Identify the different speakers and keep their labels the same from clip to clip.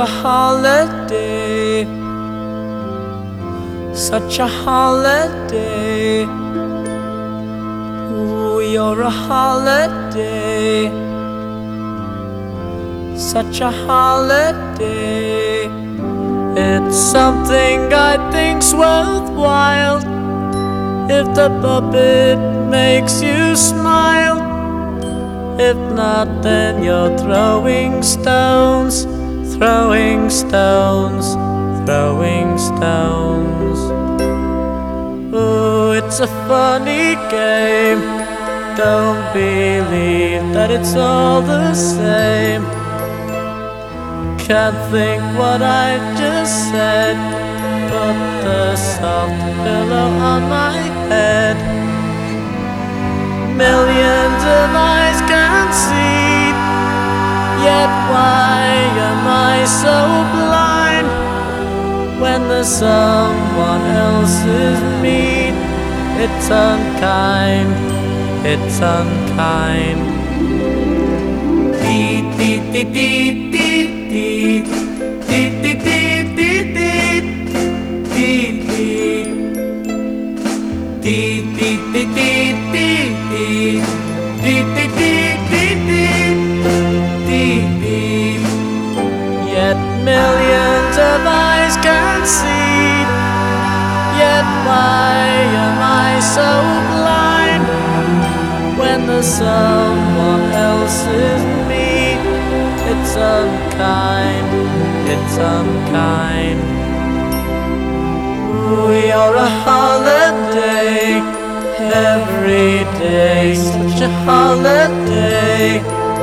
Speaker 1: a holiday, such a holiday. Ooh, you're a holiday, such a holiday. It's something I think's worthwhile if the puppet makes you smile. If not, then you're throwing stones, throwing stones, throwing stones. Ooh, it's a funny game. Don't believe that it's all the same. Can't think what I just said. Put the soft pillow on my head. Millions of eyes can see, yet why am I so blind when there's someone else's mean? It's unkind, it's unkind. Dee dee dee dee dee dee dee dee dee dee dee dee dee dee. Yet millions of eyes can see, yet why am I so blind when there's someone else's me? It's unkind, it's unkind. You're a holiday, every day, such a holiday.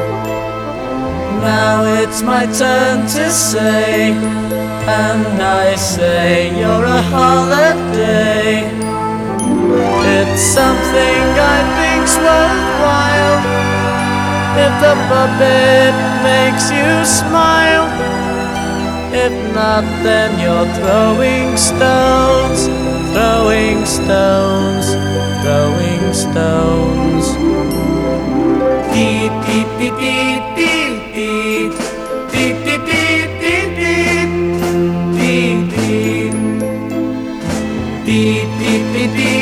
Speaker 1: Now it's my turn to say, and I say you're a holiday. It's something I think's worthwhile if the puppet makes you smile. If not, then you're throwing stones, throwing stones, throwing stones. Dee dee dee dee dee dee dee dee dee dee dee dee dee dee dee dee.